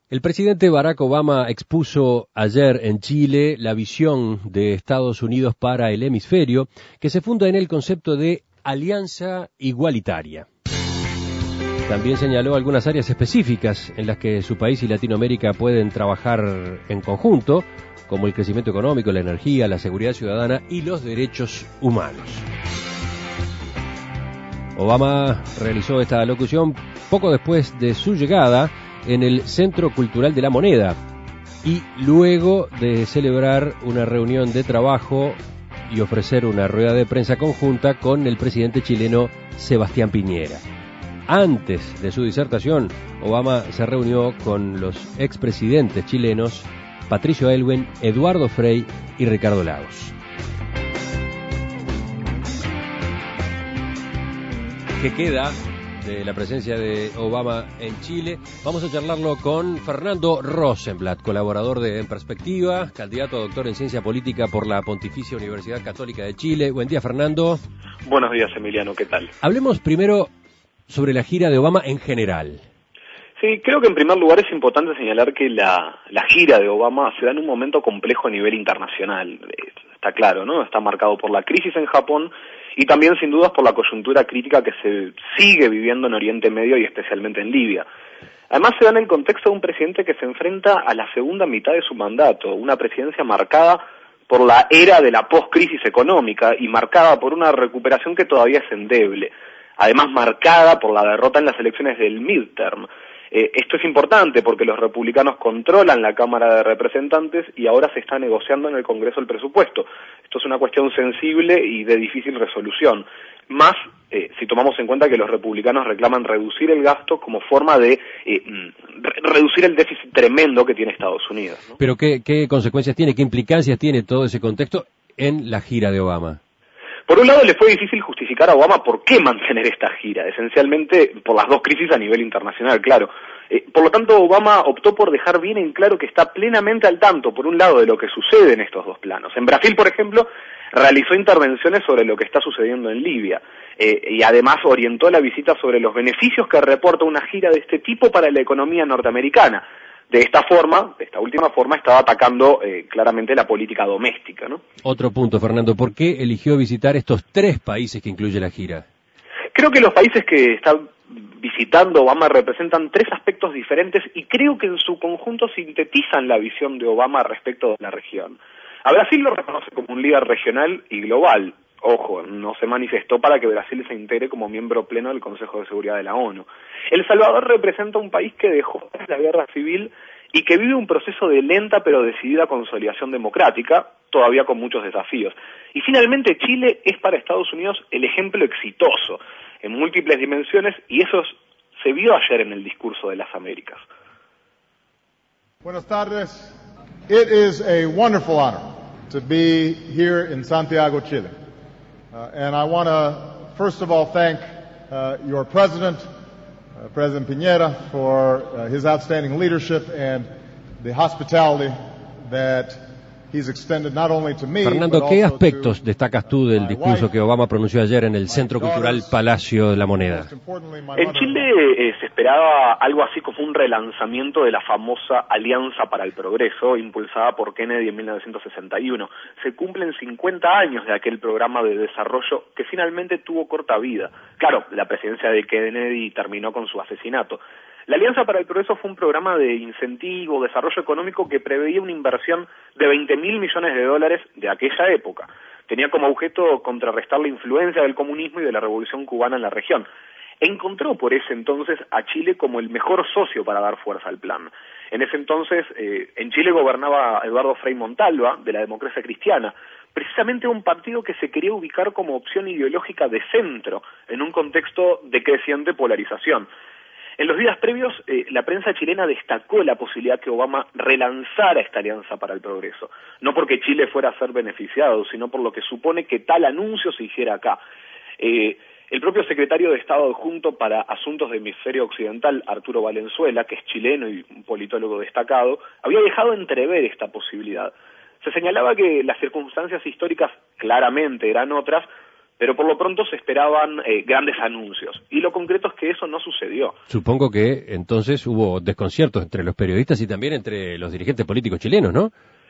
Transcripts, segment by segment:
El presidente Barack Obama expuso ayer en Chile la visión de Estados Unidos para el hemisferio, que se funda en el concepto de alianza igualitaria. También señaló algunas áreas específicas en las que su país y Latinoamérica pueden trabajar en conjunto, como el crecimiento económico, la energía, la seguridad ciudadana y los derechos humanos. Obama realizó esta alocución poco después de su llegada en el Centro Cultural de la Moneda y luego de celebrar una reunión de trabajo y ofrecer una rueda de prensa conjunta con el presidente chileno Sebastián Piñera. Antes de su disertación, Obama se reunió con los expresidentes chilenos Patricio Aylwin, Eduardo Frei y Ricardo Lagos. ¿Qué queda de la presencia de Obama en Chile? Vamos a charlarlo con Fernando Rosenblatt, colaborador de En Perspectiva, candidato a doctor en Ciencia Política por la Pontificia Universidad Católica de Chile. Buen día, Fernando. Buenos días, Emiliano, ¿qué tal? Hablemos primero sobre la gira de Obama en general. Sí, creo que en primer lugar es importante señalar que la gira de Obama se da en un momento complejo a nivel internacional. Está claro, ¿no? Está marcado por la crisis en Japón y también sin dudas por la coyuntura crítica que se sigue viviendo en Oriente Medio y especialmente en Libia. Además se da en el contexto de un presidente que se enfrenta a la segunda mitad de su mandato, una presidencia marcada por la era de la post-crisis económica y marcada por una recuperación que todavía es endeble, además marcada por la derrota en las elecciones del midterm. Esto es importante porque los republicanos controlan la Cámara de Representantes y ahora se está negociando en el Congreso el presupuesto. Esto es una cuestión sensible y de difícil resolución. Más si tomamos en cuenta que los republicanos reclaman reducir el gasto como forma de reducir el déficit tremendo que tiene Estados Unidos, ¿no? Pero ¿qué consecuencias tiene, qué implicancias tiene todo ese contexto en la gira de Obama? Por un lado, le fue difícil justificar a Obama por qué mantener esta gira, esencialmente por las dos crisis a nivel internacional, claro. Por lo tanto, Obama optó por dejar bien en claro que está plenamente al tanto, por un lado, de lo que sucede en estos dos planos. En Brasil, por ejemplo, realizó intervenciones sobre lo que está sucediendo en Libia, y además orientó la visita sobre los beneficios que reporta una gira de este tipo para la economía norteamericana. De esta última forma, estaba atacando claramente la política doméstica, ¿no? Otro punto, Fernando, ¿por qué eligió visitar estos tres países que incluye la gira? Creo que los países que está visitando Obama representan tres aspectos diferentes y creo que en su conjunto sintetizan la visión de Obama respecto de la región. A Brasil lo reconoce como un líder regional y global. Ojo, no se manifestó para que Brasil se integre como miembro pleno del Consejo de Seguridad de la ONU. El Salvador representa un país que dejó la guerra civil y que vive un proceso de lenta pero decidida consolidación democrática, todavía con muchos desafíos. Y finalmente Chile es para Estados Unidos el ejemplo exitoso en múltiples dimensiones y eso se vio ayer en el discurso de las Américas. Buenas tardes. It is a wonderful honor to be here in Santiago, Chile. And I want to, first of all, thank your president, President Piñera, for his outstanding leadership and the hospitality that he's extended not only to me, Fernando, ¿qué aspectos destacas tú del discurso que Obama pronunció ayer en el Centro Cultural Palacio de la Moneda? En Chile se esperaba algo así como un relanzamiento de la famosa Alianza para el Progreso, impulsada por Kennedy en 1961. Se cumplen 50 años de aquel programa de desarrollo que finalmente tuvo corta vida. Claro, la presidencia de Kennedy terminó con su asesinato. La Alianza para el Progreso fue un programa de incentivo, desarrollo económico que preveía una inversión de $20.000 millones de aquella época. Tenía como objeto contrarrestar la influencia del comunismo y de la Revolución Cubana en la región. Encontró por ese entonces a Chile como el mejor socio para dar fuerza al plan. En ese entonces, en Chile gobernaba Eduardo Frei Montalva, de la Democracia Cristiana, precisamente un partido que se quería ubicar como opción ideológica de centro en un contexto de creciente polarización. En los días previos, la prensa chilena destacó la posibilidad que Obama relanzara esta Alianza para el Progreso, no porque Chile fuera a ser beneficiado, sino por lo que supone que tal anuncio se hiciera acá. El propio secretario de Estado adjunto para Asuntos de Hemisferio Occidental, Arturo Valenzuela, que es chileno y un politólogo destacado, había dejado entrever esta posibilidad. Se señalaba que las circunstancias históricas claramente eran otras, pero por lo pronto se esperaban grandes anuncios, y lo concreto es que eso no sucedió. Supongo que entonces hubo desconciertos entre los periodistas y también entre los dirigentes políticos chilenos, ¿no?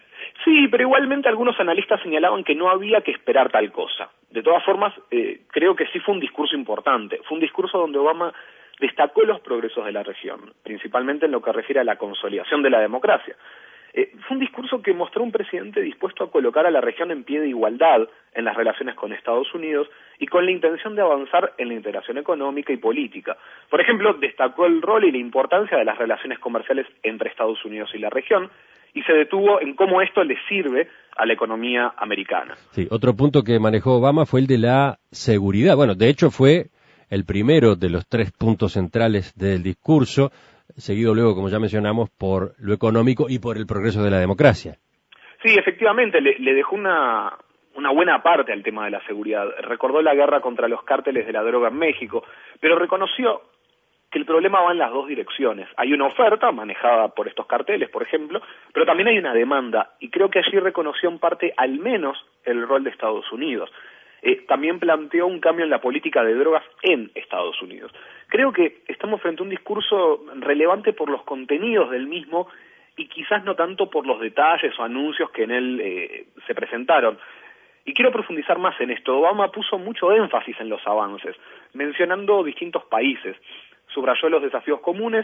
Sí, pero igualmente algunos analistas señalaban que no había que esperar tal cosa. De todas formas, creo que sí fue un discurso importante. Fue un discurso donde Obama destacó los progresos de la región, principalmente en lo que refiere a la consolidación de la democracia. Fue un discurso que mostró un presidente dispuesto a colocar a la región en pie de igualdad en las relaciones con Estados Unidos y con la intención de avanzar en la integración económica y política. Por ejemplo, destacó el rol y la importancia de las relaciones comerciales entre Estados Unidos y la región y se detuvo en cómo esto le sirve a la economía americana. Sí, otro punto que manejó Obama fue el de la seguridad. Bueno, de hecho fue el primero de los 3 puntos centrales del discurso, seguido luego, como ya mencionamos, por lo económico y por el progreso de la democracia. Sí, efectivamente, le dejó una buena parte al tema de la seguridad. Recordó la guerra contra los cárteles de la droga en México, pero reconoció que el problema va en las dos direcciones. Hay una oferta manejada por estos carteles, por ejemplo, pero también hay una demanda, y creo que allí reconoció en parte al menos el rol de Estados Unidos. También planteó un cambio en la política de drogas en Estados Unidos. Creo que estamos frente a un discurso relevante por los contenidos del mismo y quizás no tanto por los detalles o anuncios que en él se presentaron. Y quiero profundizar más en esto. Obama puso mucho énfasis en los avances, mencionando distintos países. Subrayó los desafíos comunes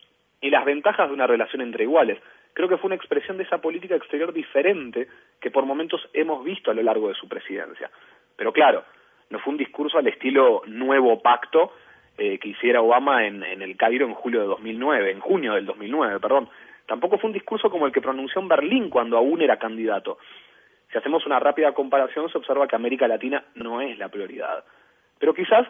y las ventajas de una relación entre iguales. Creo que fue una expresión de esa política exterior diferente que por momentos hemos visto a lo largo de su presidencia. Pero claro, no fue un discurso al estilo nuevo pacto que hiciera Obama en el Cairo en junio del 2009, perdón. Tampoco fue un discurso como el que pronunció en Berlín cuando aún era candidato. Si hacemos una rápida comparación, se observa que América Latina no es la prioridad. Pero quizás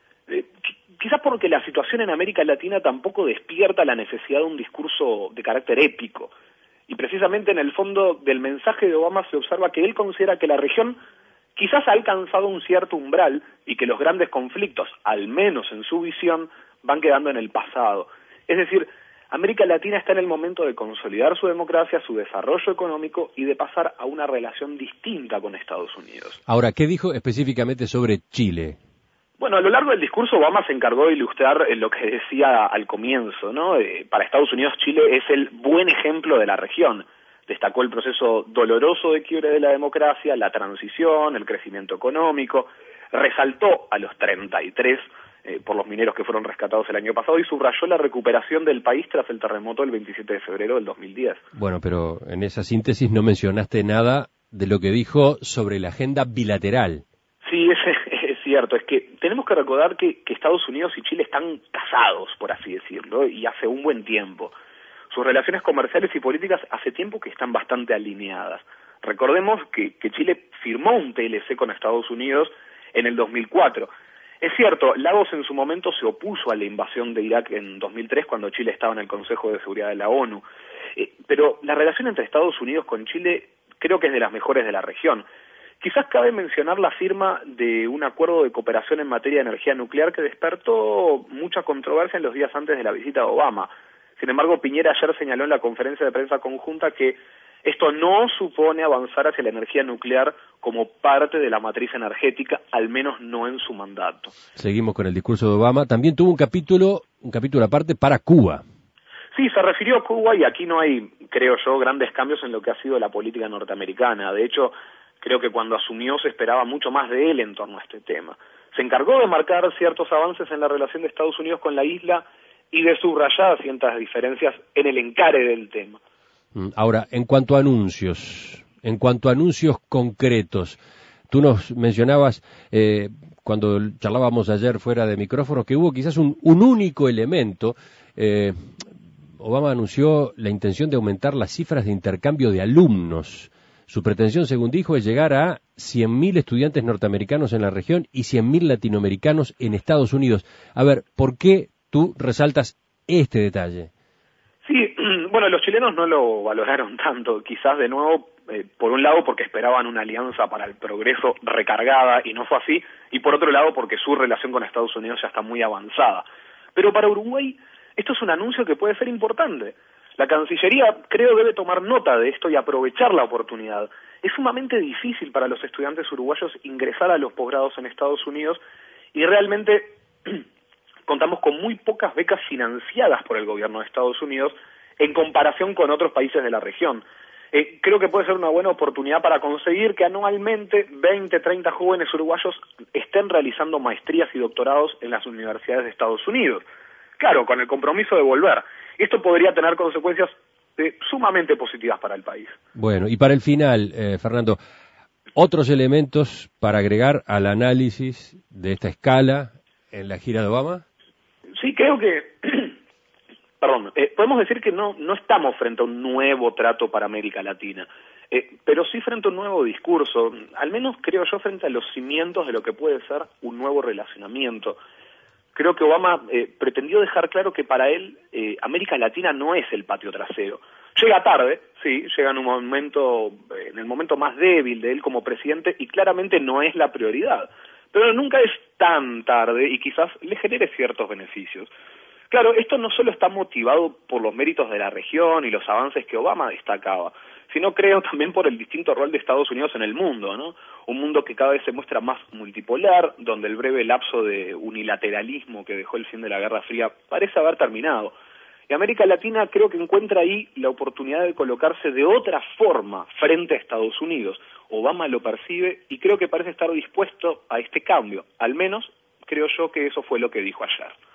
porque la situación en América Latina tampoco despierta la necesidad de un discurso de carácter épico. Y precisamente en el fondo del mensaje de Obama se observa que él considera que la región quizás ha alcanzado un cierto umbral y que los grandes conflictos, al menos en su visión, van quedando en el pasado. Es decir, América Latina está en el momento de consolidar su democracia, su desarrollo económico y de pasar a una relación distinta con Estados Unidos. Ahora, ¿qué dijo específicamente sobre Chile? Bueno, a lo largo del discurso Obama se encargó de ilustrar lo que decía al comienzo, ¿no? Para Estados Unidos Chile es el buen ejemplo de la región. Destacó el proceso doloroso de quiebre de la democracia, la transición, el crecimiento económico, resaltó a los 33 por los mineros que fueron rescatados el año pasado y subrayó la recuperación del país tras el terremoto del 27 de febrero del 2010. Bueno, pero en esa síntesis no mencionaste nada de lo que dijo sobre la agenda bilateral. Sí, es cierto, es que tenemos que recordar que Estados Unidos y Chile están casados, por así decirlo, y hace un buen tiempo. Sus relaciones comerciales y políticas hace tiempo que están bastante alineadas. Recordemos que Chile firmó un TLC con Estados Unidos en el 2004. Es cierto, Lagos en su momento se opuso a la invasión de Irak en 2003 cuando Chile estaba en el Consejo de Seguridad de la ONU. Pero la relación entre Estados Unidos con Chile creo que es de las mejores de la región. Quizás cabe mencionar la firma de un acuerdo de cooperación en materia de energía nuclear que despertó mucha controversia en los días antes de la visita de Obama. Sin embargo, Piñera ayer señaló en la conferencia de prensa conjunta que esto no supone avanzar hacia la energía nuclear como parte de la matriz energética, al menos no en su mandato. Seguimos con el discurso de Obama. También tuvo un capítulo aparte para Cuba. Sí, se refirió a Cuba y aquí no hay, creo yo, grandes cambios en lo que ha sido la política norteamericana. De hecho, creo que cuando asumió se esperaba mucho más de él en torno a este tema. Se encargó de marcar ciertos avances en la relación de Estados Unidos con la isla y de subrayar ciertas diferencias en el encare del tema. Ahora, en cuanto a anuncios concretos, tú nos mencionabas cuando charlábamos ayer fuera de micrófono que hubo quizás un único elemento. Obama anunció la intención de aumentar las cifras de intercambio de alumnos. Su pretensión, según dijo, es llegar a 100.000 estudiantes norteamericanos en la región y 100.000 latinoamericanos en Estados Unidos. A ver, ¿por qué tú resaltas este detalle? Sí, bueno, los chilenos no lo valoraron tanto, quizás de nuevo, por un lado porque esperaban una alianza para el progreso recargada y no fue así, y por otro lado porque su relación con Estados Unidos ya está muy avanzada. Pero para Uruguay esto es un anuncio que puede ser importante. La Cancillería, creo, debe tomar nota de esto y aprovechar la oportunidad. Es sumamente difícil para los estudiantes uruguayos ingresar a los posgrados en Estados Unidos y realmente contamos con muy pocas becas financiadas por el gobierno de Estados Unidos en comparación con otros países de la región. Creo que puede ser una buena oportunidad para conseguir que anualmente 20, 30 jóvenes uruguayos estén realizando maestrías y doctorados en las universidades de Estados Unidos. Claro, con el compromiso de volver. Esto podría tener consecuencias sumamente positivas para el país. Bueno, y para el final, Fernando, otros elementos para agregar al análisis de esta escala en la gira de Obama. Sí, creo que podemos decir que no estamos frente a un nuevo trato para América Latina, pero sí frente a un nuevo discurso, al menos creo yo frente a los cimientos de lo que puede ser un nuevo relacionamiento. Creo que Obama pretendió dejar claro que para él América Latina no es el patio trasero. Llega tarde, sí, llega en el momento más débil de él como presidente y claramente no es la prioridad, pero nunca es tan tarde y quizás le genere ciertos beneficios. Claro, esto no solo está motivado por los méritos de la región y los avances que Obama destacaba, sino creo también por el distinto rol de Estados Unidos en el mundo, ¿no? Un mundo que cada vez se muestra más multipolar, donde el breve lapso de unilateralismo que dejó el fin de la Guerra Fría parece haber terminado. Y América Latina creo que encuentra ahí la oportunidad de colocarse de otra forma frente a Estados Unidos. Obama lo percibe y creo que parece estar dispuesto a este cambio. Al menos creo yo que eso fue lo que dijo ayer.